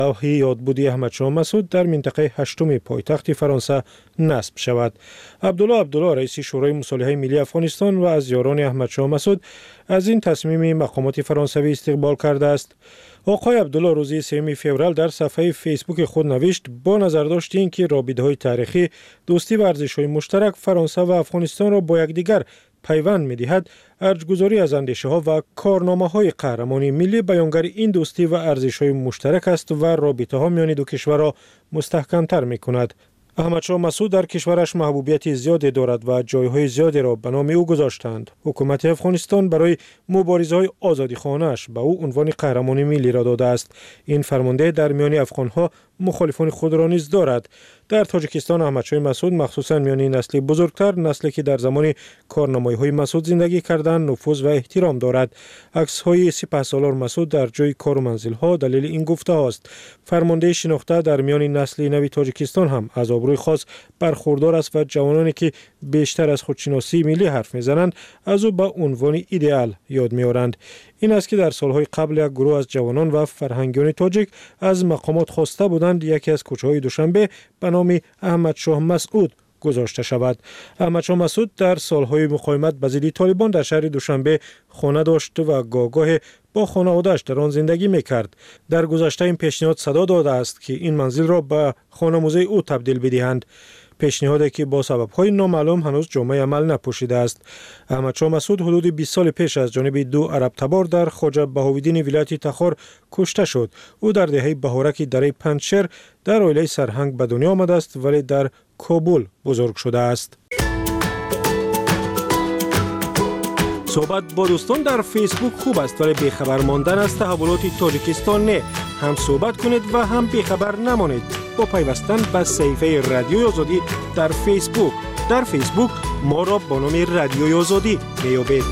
لوح یادبودی احمدشاه مسعود در منطقه هشتم پایتخت فرانسه نصب شود. عبدالله رئیس شورای مصالحه ملی افغانستان و از یاران احمدشاه مسعود از این تصمیم مقامات فرانسوی استقبال کرده است. آقای عبدالله روز 3 فوریه در صفحه فیسبوک خود نوشت با نظر داشت اینکه رابطه‌های تاریخی، دوستی و ارزش‌های مشترک فرانسه و افغانستان را با یکدیگر پیوند می‌دهد، ارجگذاری از اندیشه‌ها و کارنامه‌های قهرمانی ملی بیانگر این دوستی و ارزش‌های مشترک است و رابطه‌ها میان دو کشور را مستحکم‌تر می‌کند. احمدشاه مسعود در کشورش محبوبیت زیادی دارد و جایهای زیادی را به نام او گذاشتند. حکومت افغانستان برای مبارزه‌های آزادیخواهانه‌اش به او عنوان قهرمان ملی را داده است. این فرمانده در میان افغان‌ها مخالفان خود را نیز دارد. در تاجیکستان احمدشاه مسعود مخصوصا میان نسل بزرگتر، نسلی که در زمان کارنامه‌های مسعود زندگی کردند، نفوذ و احترام دارد. عکس‌های سپهسالار مسعود در جای کار و منزل‌ها دلیل این گفته است. فرمانده شناخته در میان نسل نوی تاجیکستان هم از آبروی خاص برخوردار است و جوانانی که بیشتر از خودشناسی ملی حرف می‌زنند از او به عنوان ایدئال یاد می‌آورند. این است که در سالهای قبل یک گروه از جوانان و فرهنگیان تاجیک از مقامات خواسته بودند یکی از کوچه‌های دوشنبه به نام احمدشاه مسعود گذاشته شود. احمدشاه مسعود در سالهای مقاومت به ضد طالبان در شهر دوشنبه خانه داشت و گاه با خانواده‌اش در آن زندگی می‌کرد. در گذشته این پیشنهاد صدا داده است که این منزل را به خانه‌موزه او تبدیل بدهند. پیشنهادی که با سبب‌های نامعلوم هنوز جامعه عمل نپوشیده است. احمدشاه مسعود حدود 20 سال پیش از جانب دو عرب تبار در خواجه بهاوالدین ولایت تخار کشته شد. او در دهه بهارک دره پنجشیر در عائله سرهنگ به دنیا آمده است ولی در کابل بزرگ شده است. صحبت با دوستان در فیسبوک خوب است ولی بیخبر ماندن از تحولات تاجیکستان نه. هم صحبت کنید و هم بیخبر نمانید با پیوستن به صفحه رادیوی آزادی در فیسبوک. در فیسبوک ما را با نام رادیوی آزادی میابید.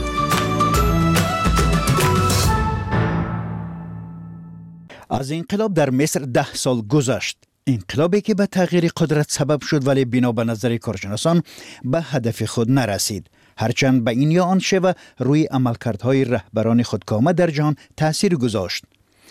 از انقلاب در مصر 10 سال گذشت. انقلابی که به تغییر قدرت سبب شد ولی بنا به نظر کارشناسان به هدف خود نرسید. هرچند به این یا آن شیوه روی عملکردهای رهبران خودکامه در جهان تأثیر گذاشت.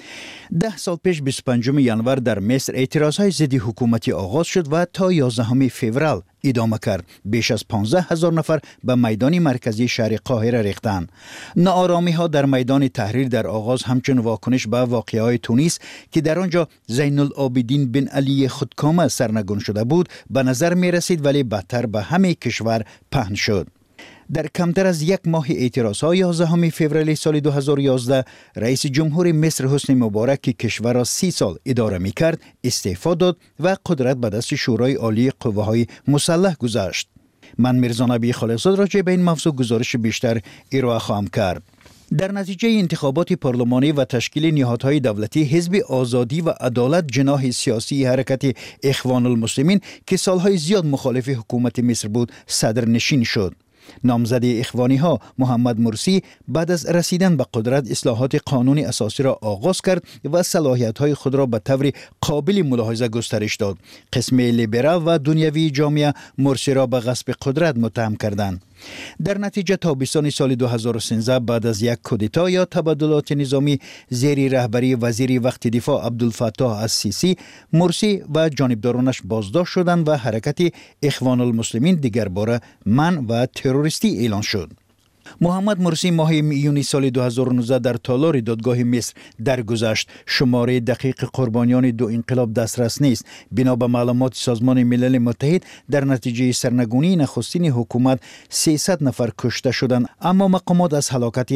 10 سال پیش 25 ینور در مصر اعتراضهای ضد حکومتی آغاز شد و تا 11 فوریه ادامه کرد. بیش از 15,000 نفر به میدان مرکزی شهر قاهره ریختند. ناآرامی ها در میدان تحریر در آغاز همچون واکنش به واقعه‌های تونس که در آنجا زین العابدین بن علی خودکامه سرنگون شده بود به نظر می رسید ولی بدتر به همه کشور پهن شد. در کمتر از یک ماه اعتراض‌ها 11 فوریه سال 2011 رئیس جمهور مصر حسنی مبارک که کشور را 30 سال اداره می‌کرد استعفا داد و قدرت به دست شورای عالی قوه‌های مسلح گذاشت. من میرزا نبی خالقزاد راجع به این موضوع گزارش بیشتر ارائه خواهم کرد. در نتیجه انتخابات پارلمانی و تشکیل نهادهای دولتی، حزب آزادی و عدالت جناح سیاسی حرکت اخوان المسلمین که سالهای زیاد مخالف حکومت مصر بود صدرنشین شد. نامزد اخوانی ها محمد مرسی بعد از رسیدن به قدرت اصلاحات قانون اساسی را آغاز کرد و صلاحیت های خود را به طور قابل ملاحظه گسترش داد. قسم لیبرال و دنیوی جامعه مرسی را به غصب قدرت متهم کردند. در نتیجه تابستان سال 2013 بعد از یک کودتا یا تبادلات نظامی زیر رهبری وزیر وقت دفاع عبدالفتاح السیسی، مرسی و جانبدارانش بازداشت شدند و حرکت اخوان المسلمین دیگر باره منع و تروریستی اعلان شد. محمد مرسی ماه میون سال 2019 در تالار دادگاه مصر درگذشت. شماره دقیق قربانیان دو انقلاب دسترس نیست. بنا به معلومات سازمان ملل متحد در نتیجه سرنگونی نخستین حکومت 300 نفر کشته شدند، اما مقامات از هلاکت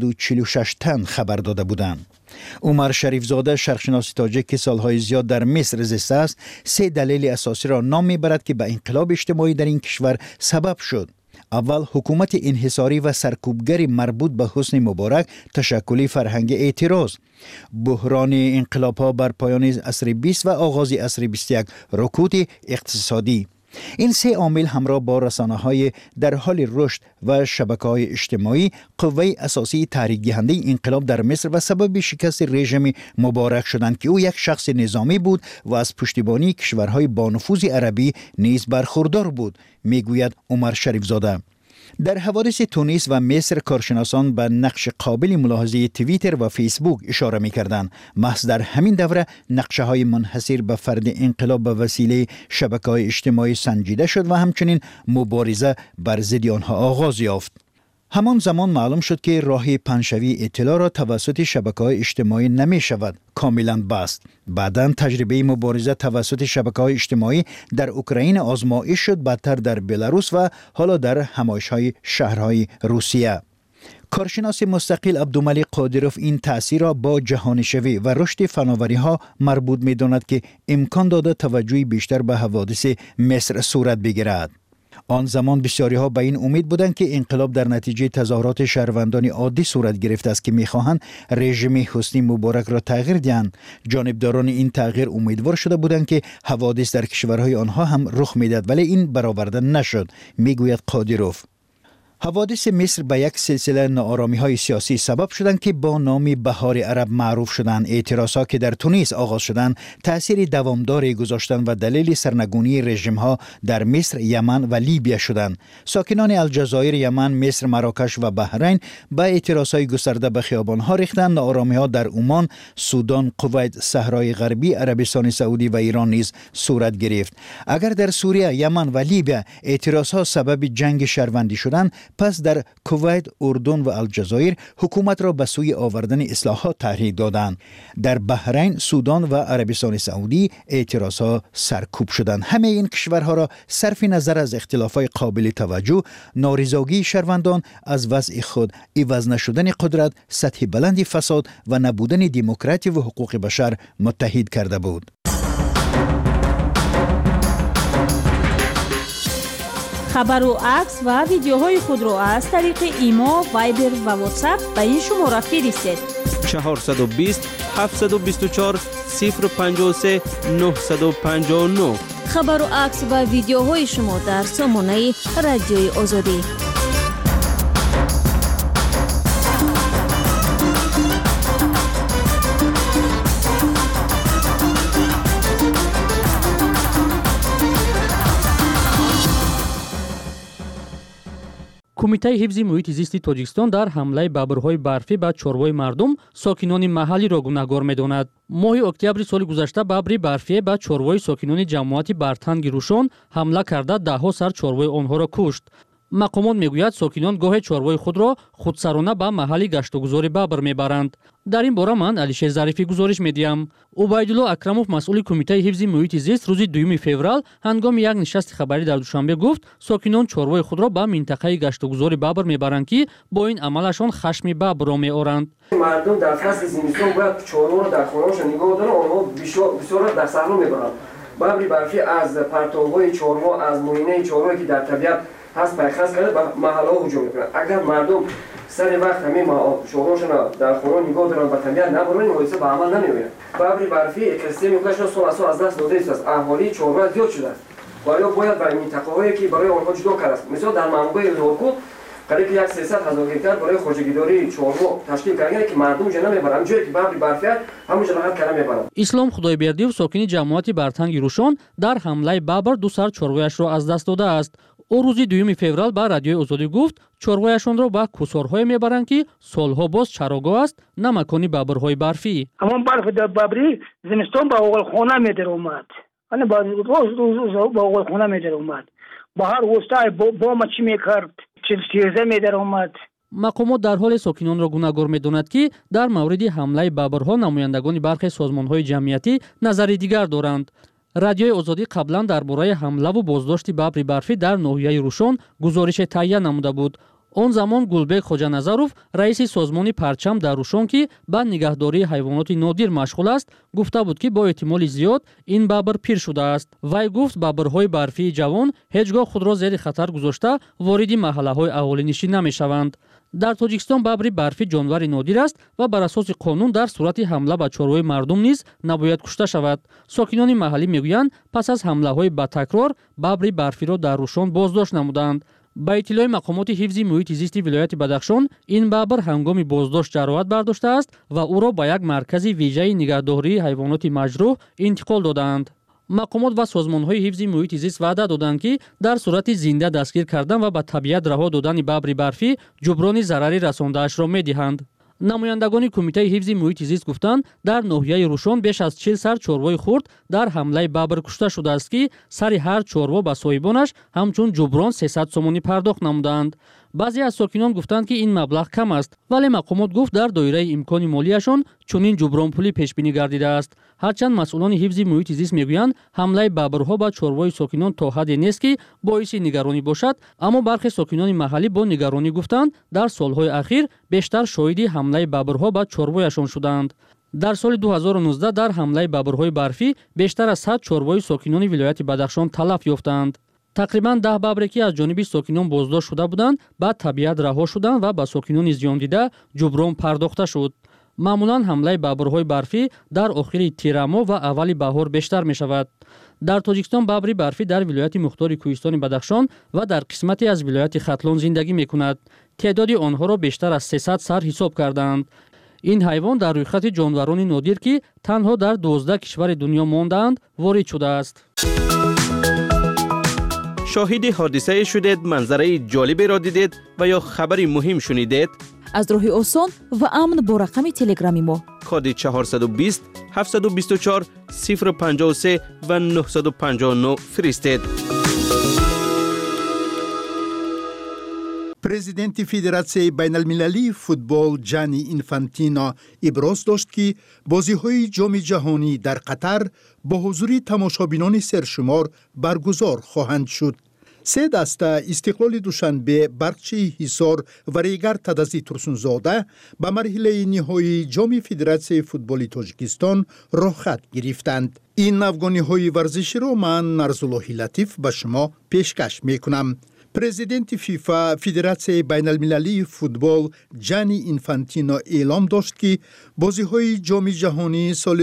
846 تن خبر داده بودند. عمر شریفزاده شرقشناس تاجیک که سالهای زیاد در مصر زیسته است 3 دلیل اساسی را نام میبرد که به انقلاب اجتماعی در این کشور سبب شد. اول، حکومت انحصاری و سرکوبگری مربوط به حسنی مبارک، تشکل فرهنگ اعتراض، بحران انقلاب‌ها بر پایان عصر 20 و آغاز عصر 21، رکود اقتصادی. این 3 عامل همراه با رسانه‌های در حال رشد و شبکه‌های اجتماعی قوه اساسی تحریک دهنده انقلاب در مصر و سبب شکست رژیم مبارک شدند که او یک شخص نظامی بود و از پشتیبانی کشورهای با نفوذ عربی نیز برخوردار بود، میگوید عمر شریفزاده. در حوادث تونس و مصر کارشناسان به نقش قابل ملاحظه توییتر و فیسبوک اشاره می‌کردند. محض در همین دوره نقشه‌های منحصر به فرد انقلاب به وسیله شبکه‌های اجتماعی سنجیده شد و همچنین مبارزه بر ضد آنها آغاز یافت. همان زمان معلوم شد که راه پنشوی اطلاع را توسط شبکه‌های اجتماعی نمی شود کاملا بست. بعداً تجربه مبارزه توسط شبکه‌های اجتماعی در اوکراین آزمایش شد، بعدتر در بلاروس و حالا در همایش‌های شهرهای روسیه. کارشناس مستقل عبدالملک قادروف این تأثیر را با جهانشوی و رشد فناوری‌ها مربوط می‌داند که امکان داده توجه بیشتر به حوادث مصر صورت بگیرد. آن زمان بسیاری‌ها به این امید بودند که انقلاب در نتیجه تظاهرات شهروندان عادی صورت گرفته است که می‌خواهند رژیم حسنی مبارک را تغییر دهند. جانبداران این تغییر امیدوار شده بودند که حوادث در کشورهای آنها هم رخ می‌دهد، ولی این برآورده نشد، میگوید قادروف. حوادث مصر به یک سلسله ناآرامی‌های سیاسی سبب شدند که با نام بهار عرب معروف شدند. اعتراضات که در تونس آغاز شدند تأثیر دوامداری گذاشتند و دلیل سرنگونی رژیم‌ها در مصر، یمن و لیبی شدند. ساکنان الجزایر، یمن، مصر، مراکش و بحرین با اعتراضات گسترده به خیابان‌ها ریختند. ناآرامی‌ها در عمان، سودان، کویت، صحرای غربی، عربستان سعودی و ایران نیز صورت گرفت. اگر در سوریه، یمن و لیبی اعتراضات سبب جنگ شهروندی شدند، پس در کویت، اردن و الجزایر حکومت را به سوی آوردن اصلاحات تحریک دادند. در بحرین، سودان و عربستان سعودی اعتراضات سرکوب شدند. همه این کشورها را صرف نظر از اختلافات قابل توجه، نارضایتی شهروندان از وضع خود، عوض نشدن قدرت، سطح بلندی فساد و نبودن دموکراسی و حقوق بشر متحد کرده بود. خبر و عکس و ویدیوهای خود را از طریق ایما، وایبر و واتساپ به این شماره فرستید: 420 724 053 959. خبر و عکس و ویدیوهای شما در سامانه رادیوی آزادی. کمیته حفظ محیط زیست تاجیکستان در حمله ببرهای برفی به چارواهای مردم ساکنان محلی را گناهکار می‌داند. ماه اکتبر سال گذشته ببری برفی به چارواهای ساکنان جماعت برتنگ روشن حمله کرده ده‌ها سر چارواهای آنها را کشت. مقامات میگوید ساکنان گاه چارواهای خود را خودسرانه به محل گشتگذاری ببر میبرند. در این باره من علیشیر ظریفی گزارش میدیم. عبیدالله اکرموف مسئول کمیته حفظ محیط زیست روز 2 فوریه هنگام یک نشست خبری در دوشنبه گفت ساکنان چارواهای خود را به منطقه گشتگذاری ببر میبرند که با این عملشان خشم ببر را میآورند. مردم در فصل زمستان باید چاروا را در خانه‌شان نگاه دارند، آنها بسیار در صحرا میبرند. ببری برفی از پرتاب‌های چاروا، از موینه چاروا که در طبیعت هست پیخست کرده به محله‌ها هجوم میکنند. اگر مردم سر وقت همین شغلشون در خانه نگاه دارن و طبیعت نبرن، این حادثه به عمل نمیآید. ببری برفی اکستریم میکنه سال از دست داده است. اهالی چاروا زیاد شده است. باید برای منطقه‌هایی که برای آنها جدا کرده است. مثلا در منبع لورکو قریب 1,300,000 هکتار برای خودجگیداری چاروا تشکیل کردن که مردم جنا میبرن. جایی که ببری برفی همونجا لغت کردن میبرن. اسلام خدایبردیو ساکن جماعت برتنگ روشن در حمله ببر دو سر چاروایش را از دست داده است. او روز 2 فوریه با رادیوی آزادی گفت چارواهایشان را به کوسارهای میبرند که سالها باز چراگاه است، نه مکانی ببرهای برفی. همون برف در ببری زمستان با اول خانه میدر اومد. آن با روز با اول خانه میدر اومد. بهار وسطای بام چی میکرد؟ چیزه میدر اومد. مقامات در حال ساکنان را گوناگور می‌دانند که در مورد حمله ببرها نمایندگان برخی سازمان‌های جمعیتی نظری دیگر دارند. رادیوی آزادی قبلا درباره حمله و بازداشت ببر برفی در ناحیه روشن گزارش تهیه نموده بود. آن زمان گلبک خوجانظروف رئیس سازمان پرچم در روشن که به نگهداری حیوانات نادر مشغول است گفته بود که با احتمال زیاد این ببر پیر شده است. وی گفت ببرهای برفی جوان هیچگاه خود را زیر خطر گذاشته وارد محله‌های اهالینشین نمی‌شوند. در تاجیکستان ببر برفی جانور نادر است و بر اساس قانون در صورت حمله به چارواهای مردم نیز نباید کشته شود. ساکنان محلی میگویند پس از حمله‌های با تکرار ببر برفی را در روشن بازداشت نمودند. با اطلاع مقامات حفظ محیط زیست ولایت بدخشان این ببر هنگام بازداشت جراحت برداشته است و او را به یک مرکز ویژه نگهداری حیوانات مجروح انتقال دادند. мақомот ва созмонҳои ҳифзи муҳити зист ваъда доданд, ки дар сурати зинда дастгир кардан ва ба табиат раҳо додани бабри барфӣ ҷуброни зарари расондаашро медиҳанд. намояндагони кумитаи ҳифзи муҳити зист гуфтанд, дар ноҳияи Рушон беш аз 40 сар чорвои хурд дар ҳамлаи бабр кушта шудааст, ки сари ҳар чорво ба соҳибонаш ҳамчун ҷуброн 300 сомонӣ пардохт намуданд. баъзе аз сокинон гуфтанд, ки ин маблағ кам аст, вале мақомот гуфт дар доираи имкони молияшон чунин ҷубронпулӣ пешбинӣ гардидааст. ҳарчанд масъулони ҳифзи муҳити зист мегӯянд, ҳамлаи бабрҳо ба чорвои сокинон то ҳадде нест, ки боиси нигаронӣ бошад, аммо бархе сокинони маҳаллӣ бо нигаронӣ гуфтанд, дар солҳои ахир бештар шоҳиди ҳамлаи бабрҳо ба чорвояшон шуданд. дар соли 2019 дар ҳамлаи бабрҳои барфӣ бештар аз 100 чорвои сокинони вилояти Бадахшон талаф ёфтанд. тақрибан 10 бабре, ки аз ҷониби сокинон боздошт шуда буданд, ба табиат раҳо шуданд ва ба сокинони зиёндида ҷуброн пардохта шуд. маъмулан ҳамлаи бабрҳои барфӣ дар охири тирамоҳ ва аввали баҳор бештар мешавад. дар Тоҷикистон бабри барфӣ дар вилояти мухтори Кӯҳистони Бадахшон ва дар қисмате аз вилояти Хатлон зиндагӣ мекунад. теъдоди онҳоро бештар аз 300 сар ҳисоб карданд. ин ҳайвон дар рӯйхати ҷонварони нодир, ки танҳо дар 12 кишвари дунё мондаанд, ворид шудааст. شاهد حادثه شدید، منظره جالبی را دیدید و یا خبری مهم شنیدید؟ از راه آسان و امن با رقم تلگرامی ما کد 420 724 053 و 959 فرستید. президенти Федератсияи байналмилалии футбол Ҷани Инфантино иброз дошт, ки бозиҳои ҷоми ҷаҳонӣ дар Қатар бо ҳузури тамошобинони сершумор баргузор хоҳанд шуд. се даста Истиқлоли Душанбе, Барқчии Ҳисор ва Регар Тадази Турсунзода ба марҳилаи ниҳоии ҷоми Федератсияи футболи Тоҷикистон роҳхат гирифтанд. ин афғониҳои варзиширо ман Нарзуллоҳи Латиф ба шумо пешкаш мекунам. президенти ФИФА Федератсияи байналмилалии футбол Ҷани Инфантино эълом дошт, ки бозиҳои ҷоми ҷаҳонии соли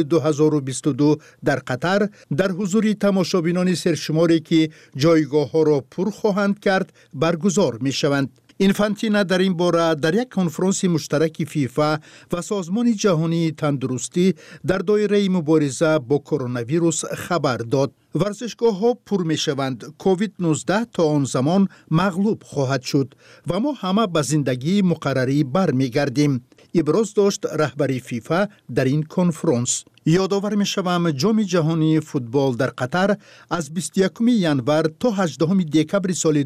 2022 дар Қатар дар ҳузури тамошобинони сершуморе, ки ҷойгоҳҳоро пур хоҳанд кард, баргузор мешаванд. Инфантина дар ин бора дар як конфронси муштараки ФИФА ва Созмони ҷаҳонии тандурустӣ дар доираи мубориза бо коронавирус хабар дод. варзишгоҳҳо пур мешаванд, COVID-19 то он замон мағлуб хоҳад шуд ва мо ҳама ба зиндагии муқаррарӣ бармегардем, иброз дошт раҳбари ФИФА дар ин конфронс. ёдовар мешавам, ҷоми ҷаҳонии футбол дар Қатар аз 21 январ то 18 декабри соли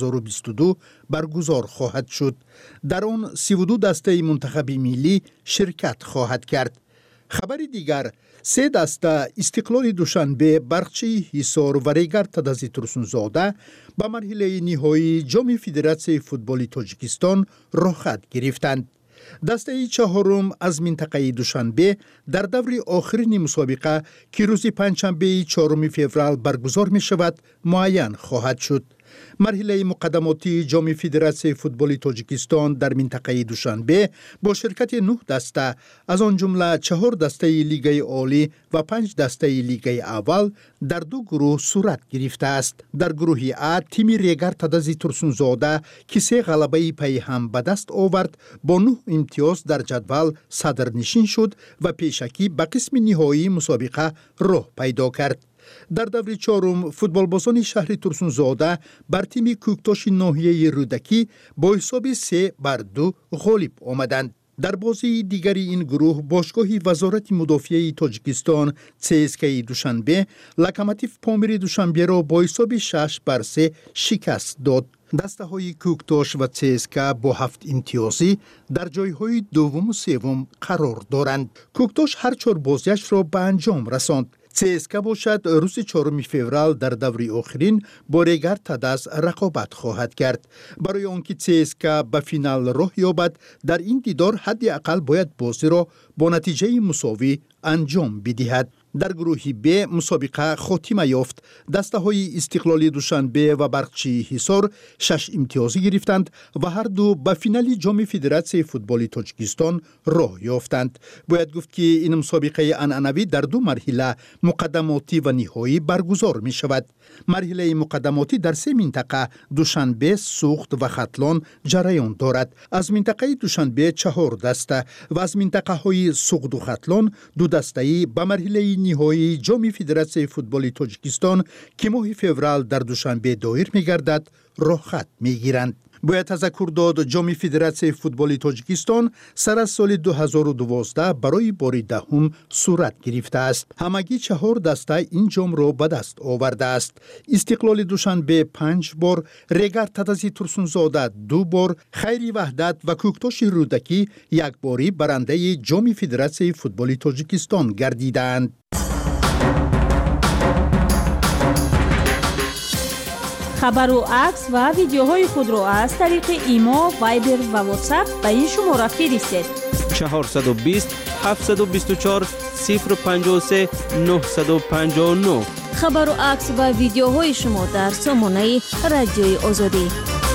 2022 баргузор хоҳад шуд. дар он 32 дастаи мунтахаби миллӣ ширкат хоҳад кард. хабари дигар, се даста Истиқлоли Душанбе, Барқчии Ҳисор ва Регар Тадази Турсунзода ба марҳилаи ниҳоии ҷоми Федератсияи футболи Тоҷикистон роҳхат гирифтанд. дастаи чаҳорум аз минтақаи Душанбе дар даври охирини мусобиқа, ки рӯзи панҷшанбеи 4 феврал баргузор мешавад, муайян хоҳад шуд. марҳилаи муқаддамотии ҷоми Федератсияи футболи Тоҷикистон дар минтақаи Душанбе бо ширкати 9 даста, аз он ҷумла 4 дастаи Лигаи Олӣ ва 5 дастаи Лигаи Аввал дар 2 гурӯҳ сурат гирифтааст. дар гурӯҳи А тими Регар Тадази Турсунзода, ки 3 ғалабаи пайҳам ба даст овард, бо 9 имтиёз дар ҷадвал садрнишин шуд ва пешакӣ ба қисми ниҳоии мусобиқа роҳ пайдо кард. дар даври чорум футболбозони шаҳри Турсунзода бар тими Кӯктоши ноҳияи Рӯдакӣ бо ҳисоби 3-2 ғолиб омаданд. дар бозии дигари ин гурӯҳ бошгоҳи Вазорати мудофиаи Тоҷикистон ЦСКаи Душанбе Локомотив Помири Душанберо бо ҳисоби 6-3 шикаст дод. дастаҳои Кӯктош ва ЦСКА бо 7 имтиёзӣ дар ҷойҳои дуввуму севум қарор доранд. Кӯктош ҳар 4 бозиашро ба анҷом расонд. ЦСКА бошад рӯзи 4 феврал дар даври охирин бо Регар Тадаз рақобат хоҳад кард. барои он ки ЦСКА ба финал роҳ ёбад, дар ин дидор ҳадди ақал бояд бозиро бо натиҷаи мусовӣ анҷом бидиҳад. дар гурӯҳи Б мусобиқа хотима ёфт. дастаҳои Истиқлоли Душанбе ва Барқчии Ҳисор 6 имтиёзӣ гирифтанд ва ҳар ду ба финали ҷоми Федератсияи футболи Тоҷикистон роҳ ёфтанд. бояд гуфт, ки ин мусобиқаи анъанавӣ дар 2 марҳила муқаддамотӣ ва ниҳоӣ баргузор мешавад. марҳилаи муқаддамотӣ дар 3 минтақа Душанбе, Суғд ва Хатлон ҷараён дорад. аз минтақаи Душанбе 4 даста ва аз минтақаҳои Суғду Хатлон 2 дастаи ба марҳилаи نهایی جام فدراسیون فوتبال تاجیکستان که ماه فوریه در دوشنبه دایر می‌گردد رخصت می‌گیرند. باید تذکر داد جام فدراسیون فوتبال تاجیکستان سر از سال 2012 برای بار دهم صورت گرفته است. همگی 4 دسته این جام را به دست آورده است. استقلال دوشنبه 5 بار، رگر تتزی ترسونزاده 2 بار، خیری وحدت و کوکتاش رودکی 1 باری برنده جام فدراسیون فوتبال تاجیکستان گردیدند. خبر و عکس و ویدیوهای خود را از طریق ایما، وایبر و واتساپ به این شماره فرستید. 420 724 053 959. خبر و عکس و ویدیوهای شما در سامانه رادیوی آزادی.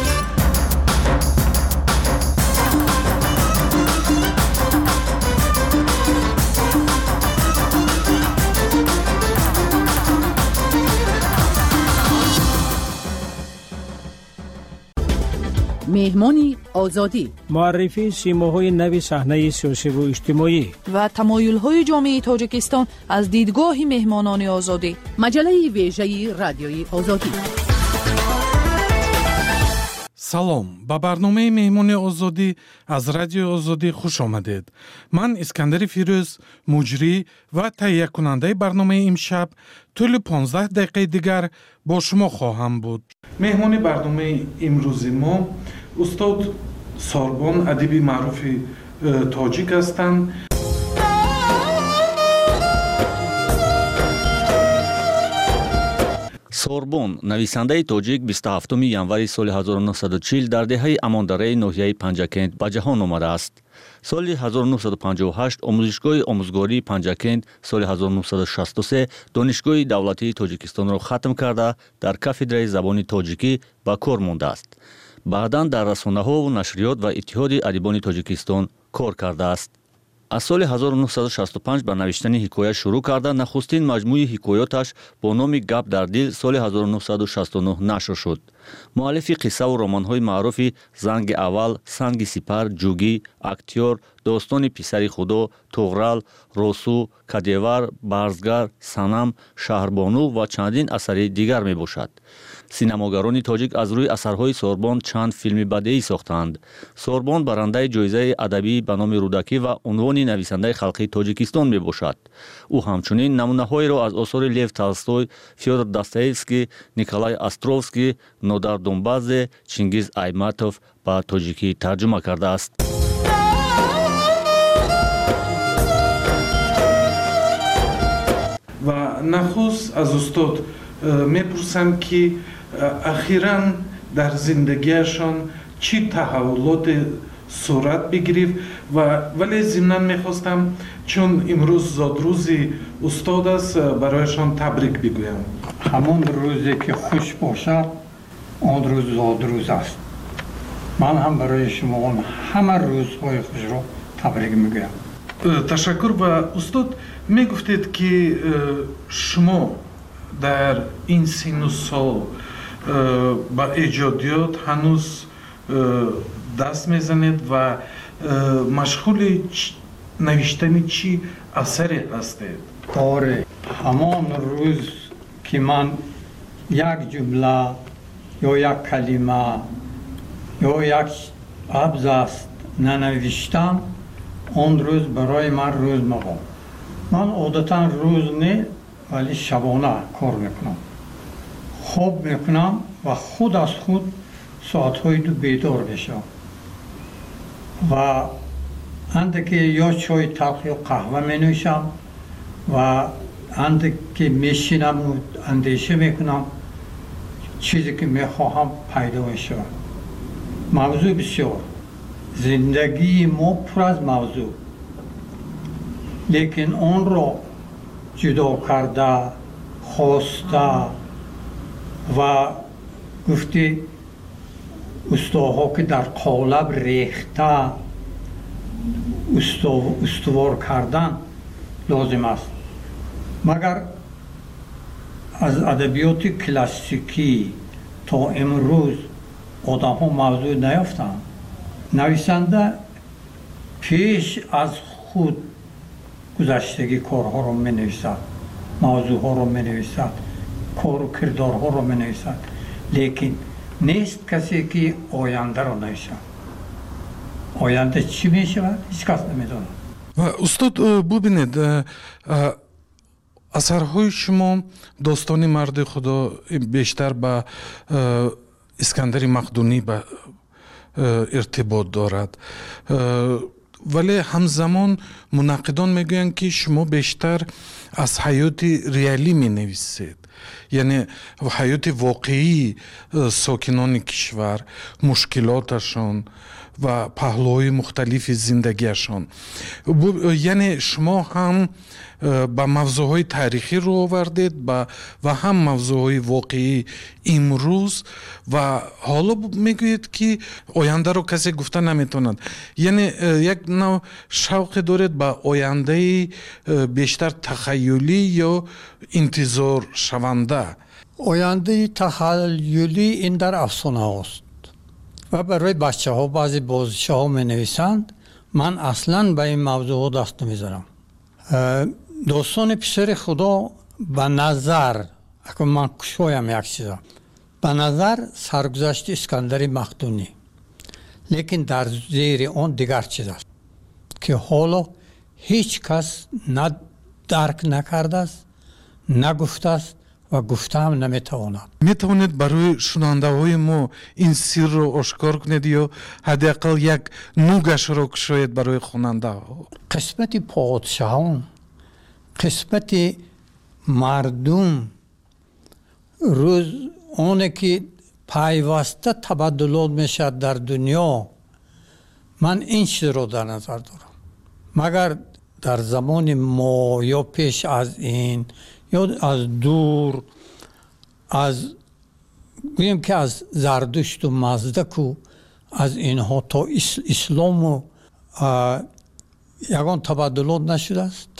مهمانی آزادی، معرفی سیماهای نوی صحنه سیاسی و اجتماعی و تمایل‌های جامعه تاجیکستان از دیدگاه مهمانان آزادی. مجله ویژه رادیوی آزادی. салом, ба барномаи меҳмони озодӣ аз радиои озодӣ хуш омадед. Ман Искандари Фирӯз, муҷрӣ ва таҳиякунандаи барномаи имшаб тӯли 15 дақиқаи дигар бо шумо хоҳам буд. меҳмони барномаи имрӯзи мо устод Сорбон, адиби маъруфи тоҷик ҳастанд. Сорбон, нависандаи тоҷик 27 январи соли 1940 дар деҳаи Амондараи ноҳияи Панҷакент ба ҷаҳон омадааст. соли 1958 омӯзишгоҳи омӯзгории Панҷакент, соли 1963 донишгоҳи давлатии Тоҷикистонро хатм карда дар кафедраи забони тоҷикӣ ба кор мондааст. баъдан дар расонаҳову нашриёт ва иттиҳоди адибони Тоҷикистон кор кардааст. аз соли 1965 ба навиштани ҳикоя шурӯъ карда нахустин маҷмӯи ҳикоёташ бо номи «Гап дар дил» соли 1969 нашр шуд. муаллифи қиссаву романҳои маъруфи «Занги аввал», «Санги сипар», «Ҷугӣ», «Актёр», «Достони писари худо», «Туғрал», «Росу», «Кадевар», «Барзгар», «Санам», «Шаҳрбону» ва чандин асари дигар мебошад. синамогарони тоҷик аз рӯи асарҳои Сорбон чанд филми бадеӣ сохтаанд. Сорбон барандаи ҷоизаи адабӣ ба номи Рудакӣ ва унвони нависандаи халқи Тоҷикистон мебошад. ӯ ҳамчунин намунаҳоеро аз осори Лев Толстой, Фёдор Достоевский, Николай Островский, Нодар Донбаззе, Чингиз Айматов ба тоҷикӣ тарҷума кардааст. ва нахуст аз устод мепурсам ки ахиран дар зиндагиашон чӣ таҳаввулоте сурат бигирифт вале зимнан мехостам чун имрӯз зодрӯзи устод аст барояшон табрик бигӯям. ҳамон рӯзе ки хуш бошад он рӯз зодрӯз аст. ман ҳам барои шумо ҳама рӯзҳои хушро табрик мегӯям. ташаккур. ва устод мегуфтед ки шумо дар ин синну сол ба эҷодиёт ҳанӯз даст мезанед ва машғули навиштани чӣ асаре ҳастед? оре, ҳамон рӯз ки ман як ҷумла ё як калима ё як абзац нанавиштам, он рӯз барои ман рӯз мабод. ман одатан рӯз не, вале шабона кор мекунам. хоб мекунам ва худ аз худ соатҳои ду бедор мешавам ва анде ки ё чой талх ё қаҳва менӯшам ва анде ки мешинаму андеша мекунам, чизе ки мехоҳам пайдо мешавад. мавзӯъ бисёр, зиндагии мо пур аз мавзӯъ, лекин онро ҷудо карда, хоста ва гуфти устоҳо ки дар қолаб рехта устувор кардан лозим аст. магар аз адабиёти классикӣ то имрӯз одамҳо мавзӯъ наёфтанд. нависанда пеш аз худ гузаштагӣ корҳоро менависад. موضوع رو می نویسد، کار و کردارها رو می نویسد، لیکن نیست کسی که آینده رو نویسد. آینده چی می شود؟ هیچ کس نمیدونه. استاد ببینید، اثرهای شما داستان مرد خدا بیشتر به اسکندر مقدونی به ارتباط دارد، ولی همزمان منقدان میگویند که شما بیشتر از حیات ریالی می نویسید، یعنی حیات واقعی ساکنان کشور، مشکلاتشان و پهلوهای مختلف زندگیشان. یعنی شما هم با موضوعهای تاریخی رو آوردید و هم موضوعهای واقعی امروز، و حالا میگویید که آینده رو کسی گفته نمیتوند. یعنی یک نوع شوق دارید با آینده بیشتر تخیلی یا انتظار شونده؟ آینده تخیلی این در افسانه هاست و برای بچه ها بعضی بازیچه ها می نویسند. من اصلا به این موضوع دست نمیذارم. داستان پسر خدا به نظر، اگر من کشویم یک چیزا، به نظر سرگذشت اسکندر مقدونی، لیکن در زیر آن دیگر چیز است که حالا هیچ کس نه درک نکرده است، نگفته است و گفته هم نمیتواند. میتوانید برای شنونده های ما این سر رو آشکار کنید یا حداقل یک نوگش رو کشید برای خواننده ها؟ قسمت پادشاهان، قسمت مردم، روز اونه که پیوسته تبادلات میشد در دنیا، من این چیز رو در نظر دارم. مگر در زمان ما یا پیش از این یا از دور، از گویم که از زردشت و مزدک و از اینها تا اسلام و یگان تبادلات نشده است.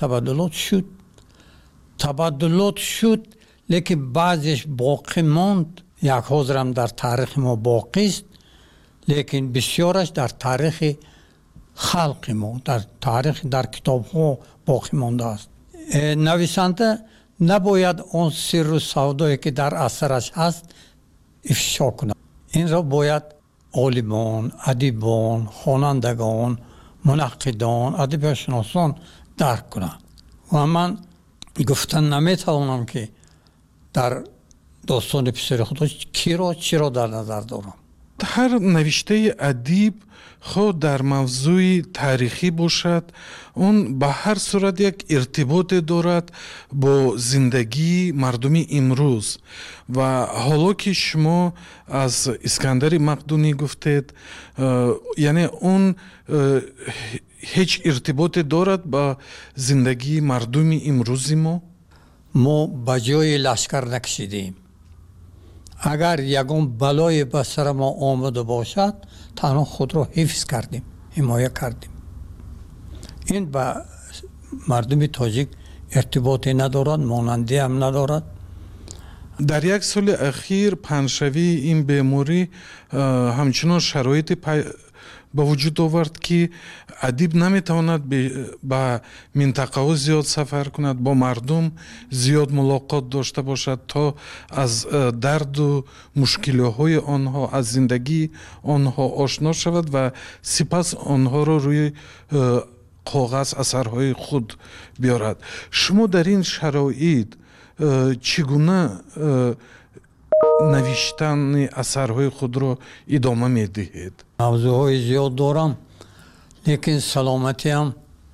تبادلات شد لیکن بعضش باقی ماند. یک حاضرم در تاریخ ما باقی است، لیکن بسیارش در تاریخ خلق ما، در تاریخ، در کتاب ها باقی مانده است. نویسنده نباید اون سر و سودایی که در اثرش هست افشا کنه. این را باید عالمان، ادیبان، خوانندگان، منقدان، ادبیاتشناسان درک کنند. و من گفتن نمیتوانم که در داستان پسر خدا چی را در نظر دارم. هر نوشته ادیب خود در موضوع تاریخی باشد، اون به هر صورت یک ارتباط دارد با زندگی مردمی امروز. و حالا که شما از اسکندر مقدونی گفتید، یعنی اون هیچ ارتباط دارد با زندگی مردمی امروزی ما؟ ما به جای لشکر نکشیدیم. اگر یگان بلای به سر ما آمده باشد، تنها خود را حفظ کردیم، حمایه کردیم. این به مردم تاجیک ارتباطی ندارد، مانندی هم ندارد. در یک سال اخیر پنشوی این بیماری همچنان شرایط به وجود آورد که ادیب نمیتواند به منطقه ها زیاد سفر کند، با مردم زیاد ملاقات داشته باشد تا از درد و مشکل‌های آنها، از زندگی آنها آشنا شود و سپس آنها را روی کاغذ اثرهای خود بیارد. شما در این شرایط چگونه نوشتن اثرهای خود را ادامه میدهید؟ موضوعهای زیاد دارم، لیکن سلامتی هم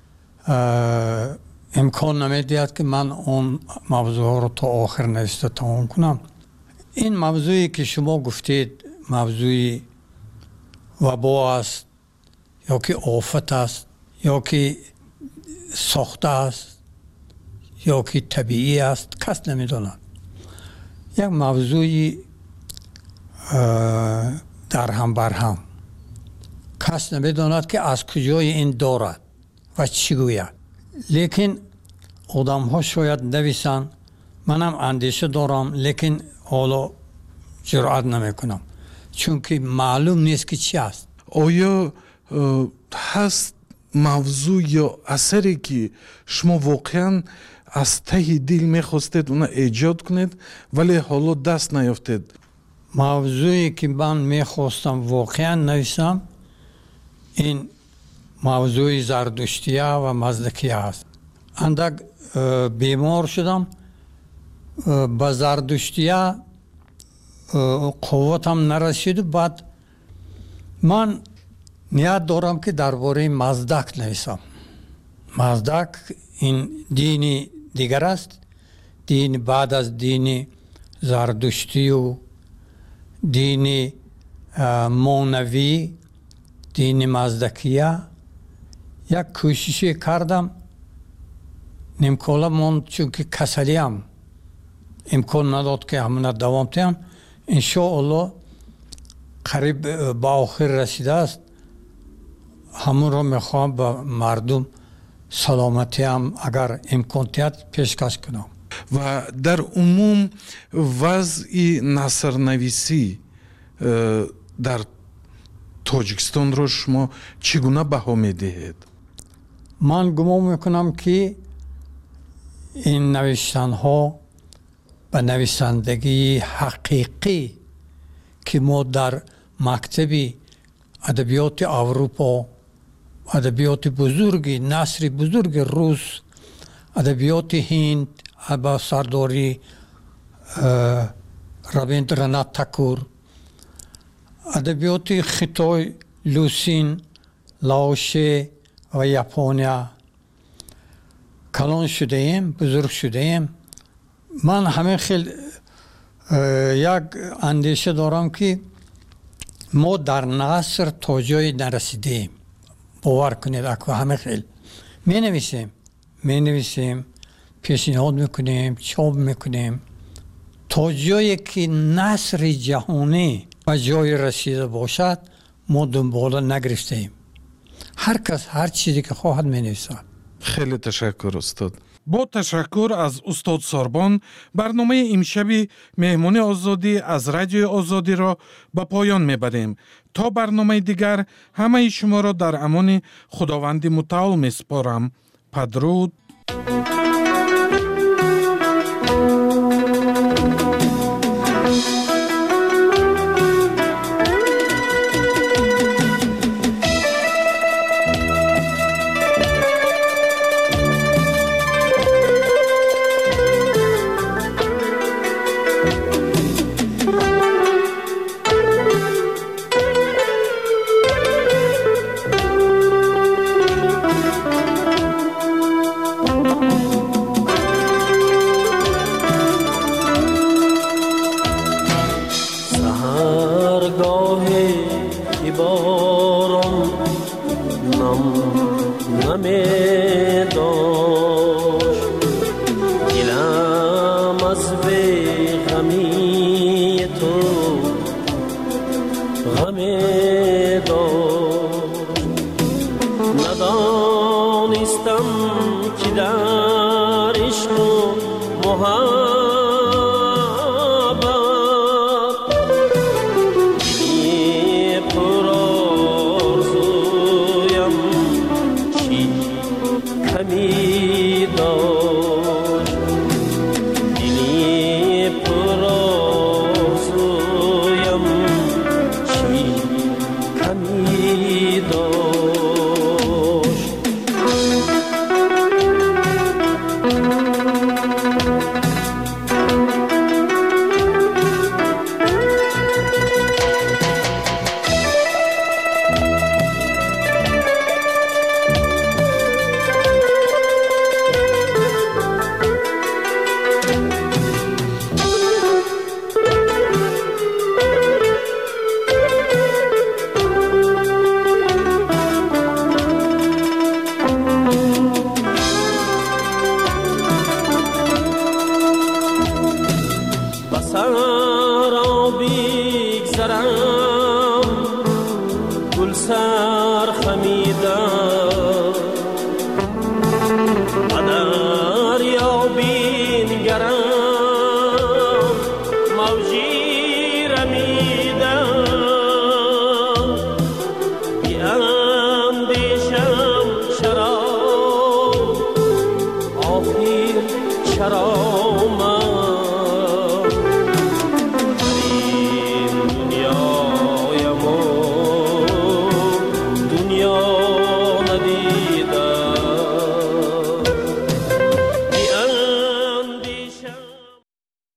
امکان نمیدهد که من اون موضوع را تا آخر نوشته تمام کنم. این موضوعی که شما گفتید موضوعی وبا است یا که آفت است یا که ساخته است یا که طبیعی است، کس نمیداند. یک موضوعی در هم بر هم، کس نمیداند که از کجای این دارد و چی گوید. لیکن آدم ها شاید نویسن، منم اندیشه دارم، لیکن حالا جرأت نمی کنم چون که معلوم نیست که چی است. آیا هست موضوع یا اثری که شما واقعا از ته دل میخواستید اونا ایجاد کنید ولی حالا دست نیافتید؟ موضوعی که من میخواستم واقعا نویسم این موضوع زردشتیه و مزدکیه است. اندک بیمار شدم، با زردشتیه قوتم نرسید. بعد من نیت دارم که درباره مزدک نویسم. مزدک این دینی دیگر است، دین بعد از دین زردشتی و دین مونوی، دین مزدکیه. یک کوششی کردم، نیمکولا من چون که کسلیم امکان نداد که همون دوام تیم. انشاءالله قریب با آخر رسیده است. همون رو میخوام به مردم سلامتی هم اگر امکانیت پیشکش کنم. و در عموم وضع نثرنویسی در تاجیکستان رو شما چگونه بها میدهید؟ من گمان میکنم که این نوشتن ها به نویسندگی حقیقی که ما در مکتب ادبیات اروپا، ادبیات بزرگی، نثر بزرگ روس، ادبیات هند با سرداری رابیندرانات تاکور، ادبیات خیتای لوسین، لاوشه و یاپونیا کلان شده ایم، بزرگ شده ایم. من همه خیلی یک اندیشه دارم که ما در نثر تا جای نرسیده ایم. باور کنید اکو همه خیلی می نویسیم، پیشنهاد میکنیم، چاپ میکنیم تا جایی که نثر جهانی به جای رسیده باشد ما دنبال نگرفته ایم. هر کس هر چیزی که خواهد می نویسد. خیلی تشکر استاد. با تشکر از استاد ساربان برنامه امشبی مهمانی آزادی از رادیو آزادی را به پایان میبریم. تا برنامه دیگر همه شما را در امان خداوند متعال میسپارم. بدرود. ندانستم که در عشق و محبت